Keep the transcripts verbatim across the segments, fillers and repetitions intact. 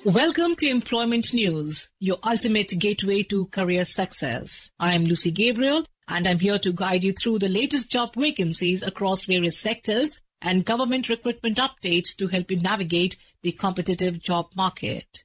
Welcome to Employment News, your ultimate gateway to career success. I am Lucy Gabriel, and I'm here to guide you through the latest job vacancies across various sectors and government recruitment updates to help you navigate the competitive job market.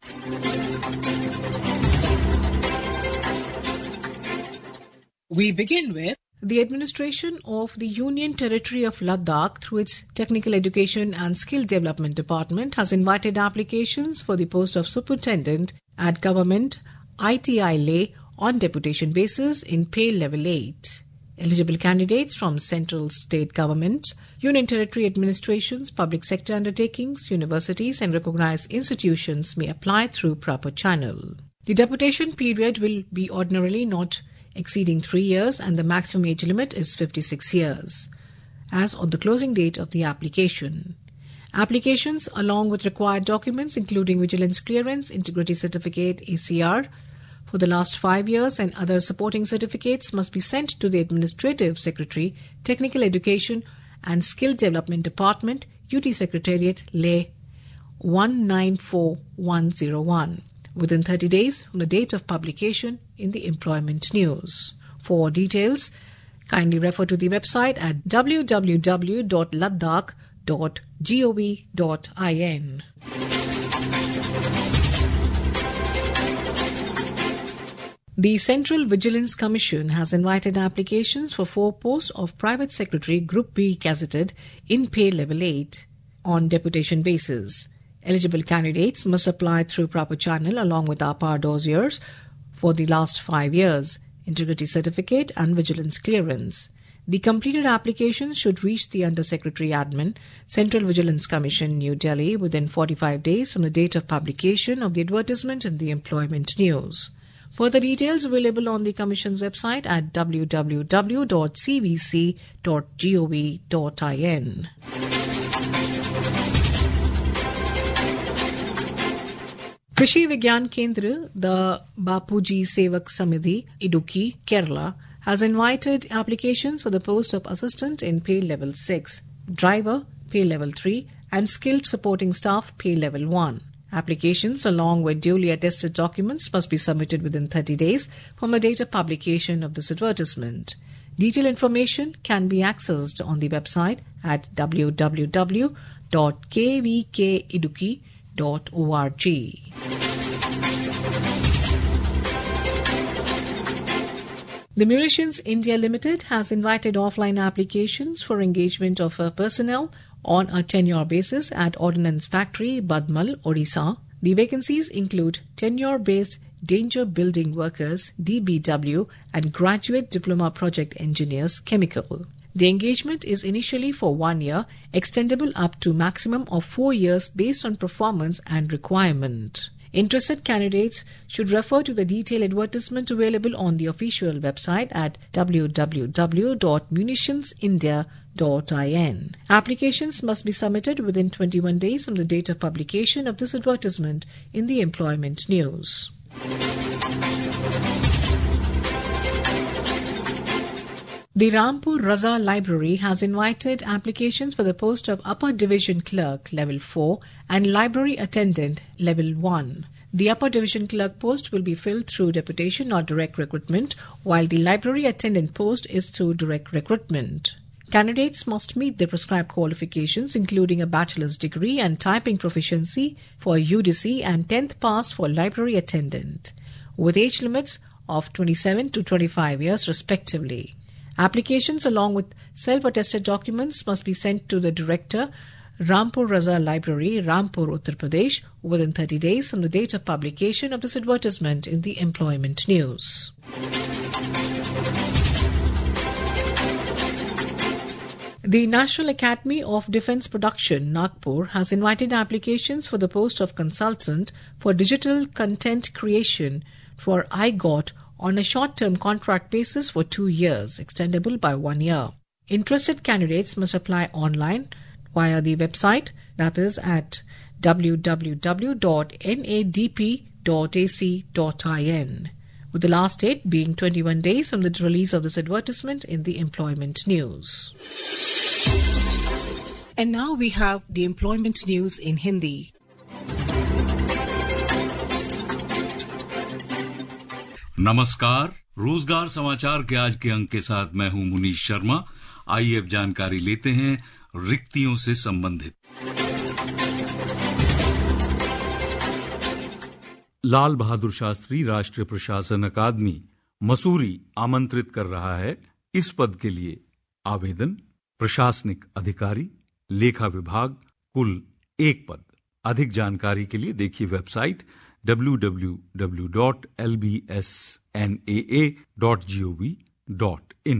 We begin with the administration of the Union Territory of Ladakh through its Technical Education and Skill Development Department has invited applications for the post of Superintendent at Government I T I Leh on deputation basis in pay level eight. Eligible candidates from central state government, Union Territory administrations, public sector undertakings, universities and recognized institutions may apply through proper channel. The deputation period will be ordinarily not exceeding three years and the maximum age limit is fifty-six years, as on the closing date of the application. Applications along with required documents including Vigilance Clearance, Integrity Certificate A C R for the last five years and other supporting certificates must be sent to the Administrative Secretary, Technical Education and Skill Development Department, U T Secretariat, Leh one nine four one zero one. within thirty days from the date of publication in the Employment News. For details, kindly refer to the website at w w w dot ladakh dot gov dot in. The Central Vigilance Commission has invited applications for four posts of Private Secretary Group B gazetted in pay level eight on deputation basis. Eligible candidates must apply through proper channel along with A P A dossiers for the last five years, integrity certificate and vigilance clearance. The completed applications should reach the Under Secretary Admin, Central Vigilance Commission, New Delhi within forty-five days from the date of publication of the advertisement in the Employment News. Further details available on the Commission's website at w w w dot c v c dot gov dot in. Krishi Vigyan Kendra, the Bapuji Sevak Samidhi, Idukki, Kerala, has invited applications for the post of Assistant in pay level six, Driver, pay level three, and Skilled Supporting Staff, pay level one. Applications along with duly attested documents must be submitted within thirty days from the date of publication of this advertisement. Detailed information can be accessed on the website at w w w dot k v k idukki dot org. The Munitions India Limited has invited offline applications for engagement of uh, personnel on a tenure basis at Ordnance Factory, Badmal, Odisha. The vacancies include tenure-based danger building workers, D B W, and graduate diploma project engineers, chemical. The engagement is initially for one year, extendable up to maximum of four years based on performance and requirement. Interested candidates should refer to the detailed advertisement available on the official website at w w w dot munitions india dot in. Applications must be submitted within twenty-one days from the date of publication of this advertisement in the Employment News. The Rampur Raza Library has invited applications for the post of Upper Division Clerk Level four and Library Attendant Level one. The Upper Division Clerk post will be filled through deputation or direct recruitment, while the Library Attendant post is through direct recruitment. Candidates must meet the prescribed qualifications including a bachelor's degree and typing proficiency for U D C and tenth pass for Library Attendant, with age limits of twenty-seven to twenty-five years respectively. Applications along with self-attested documents must be sent to the Director, Rampur Raza Library, Rampur, Uttar Pradesh, within thirty days from the date of publication of this advertisement in the Employment News. The National Academy of Defence Production, Nagpur, has invited applications for the post of Consultant for Digital Content Creation for I G O T on a short-term contract basis for two years, extendable by one year. Interested candidates must apply online via the website, that is at w w w dot n a d p dot a c dot in, with the last date being twenty-one days from the release of this advertisement in the Employment News. And now we have the Employment News in Hindi. नमस्कार, रोजगार समाचार के आज के अंक के साथ मैं हूं मुनीश शर्मा। आइए अब जानकारी लेते हैं रिक्तियों से संबंधित। लाल बहादुर शास्त्री राष्ट्रीय प्रशासन अकादमी मसूरी आमंत्रित कर रहा है इस पद के लिए आवेदन। प्रशासनिक अधिकारी, लेखा विभाग, कुल एक पद। अधिक जानकारी के लिए देखिए website W W W dot L B S N A A dot G O V dot in.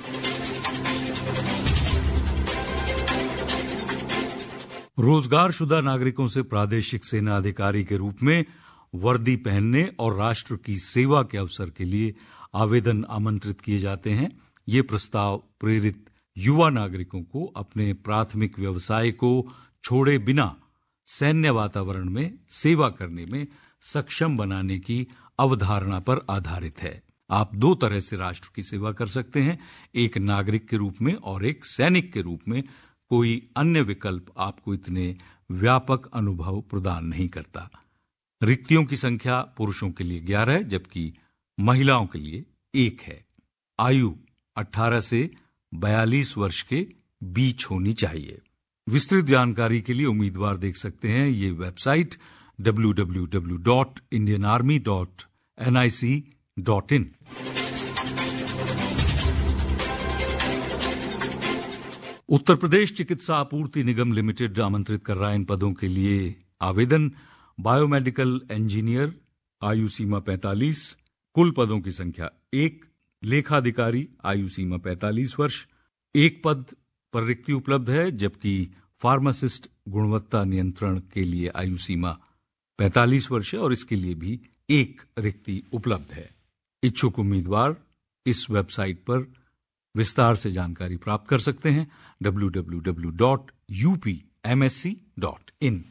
रोजगारशुदा नागरिकों से प्रादेशिक सेना अधिकारी के रूप में वर्दी पहनने और राष्ट्र की सेवा के अवसर के लिए आवेदन आमंत्रित किए जाते हैं। ये प्रस्ताव प्रेरित युवा नागरिकों को अपने प्राथमिक व्यवसाय को छोड़े बिना सैन्य वातावरण में सेवा करने में सक्षम बनाने की अवधारणा पर आधारित है। आप दो तरह से राष्ट्र की सेवा कर सकते हैं, एक नागरिक के रूप में और एक सैनिक के रूप में। कोई अन्य विकल्प आपको इतने व्यापक अनुभव प्रदान नहीं करता। रिक्तियों की संख्या पुरुषों के लिए ग्यारह है, जबकि महिलाओं के लिए एक है। आयु अठारह से बयालीस वर्ष के बीच होनी चाहिए। विस्तृत जानकारी के लिए उम्मीदवार देख सकते हैं ये website W W W dot Indian army dot N I C dot in. Uttar Pradesh चिकित्सा आपूर्ति निगम लिमिटेड आमंत्रित कर रहा है इन पदों के लिए आवेदन। बायोमेडिकल इंजीनियर, आयु सीमा पैंतालीस, कुल पदों की संख्या एक। लेखाधिकारी, आयु सीमा पैंतालीस वर्ष, एक पद पर रिक्ति उपलब्ध है, जबकि फार्मासिस्ट गुणवत्ता नियंत्रण के लिए आयु सीमा पैंतालीस वर्ष है और इसके लिए भी एक रिक्ति उपलब्ध है। इच्छुक उम्मीदवार इस वेबसाइट पर विस्तार से जानकारी प्राप्त कर सकते हैं W W W dot U P M S C dot in.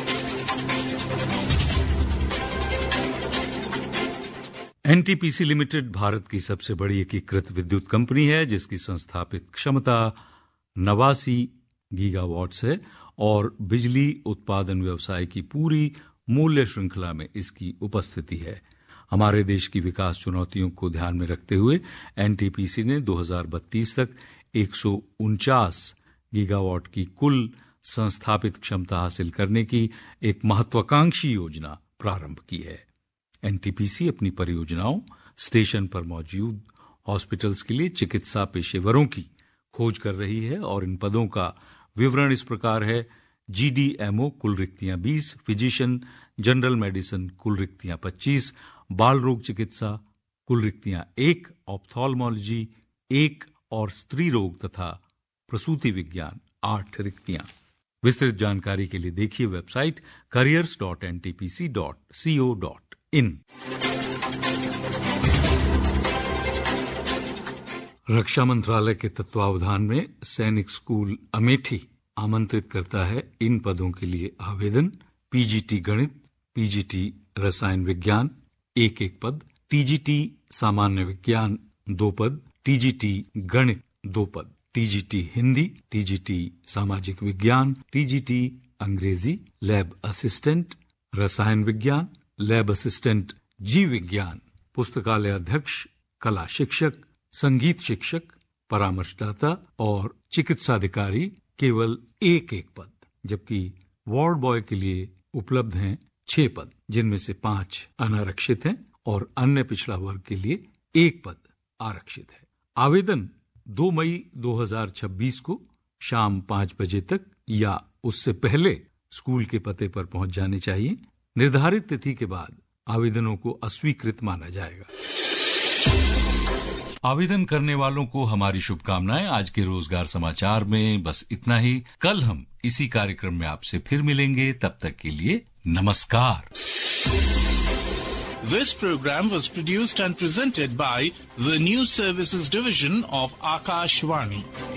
N T P C limited Bharat की सबसे बड़ी एकीकृत विद्युत कंपनी है, जिसकी संस्थापित क्षमता नवासी गीगावाट्स है और बिजली उत्पादन व्यवसाय की पूरी मूल्य श्रृंखला में इसकी उपस्थिति है। हमारे देश की विकास चुनौतियों को ध्यान में रखते हुए एन टी पी सी ने दो हज़ार बत्तीस तक एक सौ उनचास गीगावाट की कुल संस्थापित क्षमता हासिल करने की एक महत्वाकांक्षी योजना प्रारंभ की है। एन टी पी सी अपनी परियोजनाओं, स्टेशन पर मौजूद हॉस्पिटल्स के लिए चिकित्सा पेशेवरों की खोज कर रही है और इन पदों का विवरण इस प्रकार है। जी डी एम ओ कुल रिक्तियां बीस, फिजिशियन जनरल मेडिसिन कुल रिक्तियां पच्चीस, बाल रोग चिकित्सा कुल रिक्तियां एक, ऑप्थॉल्मोलॉजी एक और स्त्री रोग तथा प्रसूति विज्ञान आठ रिक्तियां। विस्तृत जानकारी के लिए देखिए website careers dot N T P C dot C O dot in. रक्षा मंत्रालय के तत्वावधान में सैनिक स्कूल अमेठी आमंत्रित करता है इन पदों के लिए आवेदन। पीजीटी गणित, पीजीटी रसायन विज्ञान एक एक पद, टीजीटी सामान्य विज्ञान दो पद, टीजीटी गणित दो पद, टीजीटी हिंदी, टीजीटी सामाजिक विज्ञान, टीजीटी अंग्रेजी, लैब असिस्टेंट रसायन विज्ञान, लैब असिस्टेंट जीव विज्ञान, पुस्तकालय अध्यक्ष, कला शिक्षक, संगीत शिक्षक, परामर्शदाता और चिकित्साधिकारी केवल एक एक पद, जबकि वार्ड बॉय के लिए उपलब्ध हैं छह पद, जिनमें से पांच अनारक्षित हैं और अन्य पिछड़ा वर्ग के लिए एक पद आरक्षित है। आवेदन दो मई दो हज़ार छब्बीस को शाम पांच बजे तक या उससे पहले स्कूल के पते पर पहुंच जाने चाहिए। निर्धारित तिथि के बाद आवेदनों को अस्वीकृत माना जाएगा। आवेदन करने वालों को हमारी शुभकामनाएं। आज के रोजगार समाचार में बस इतना ही। कल हम इसी कार्यक्रम में आपसे फिर मिलेंगे, तब तक के लिए नमस्कार। This program was produced and presented by the News Services Division of Akashvani.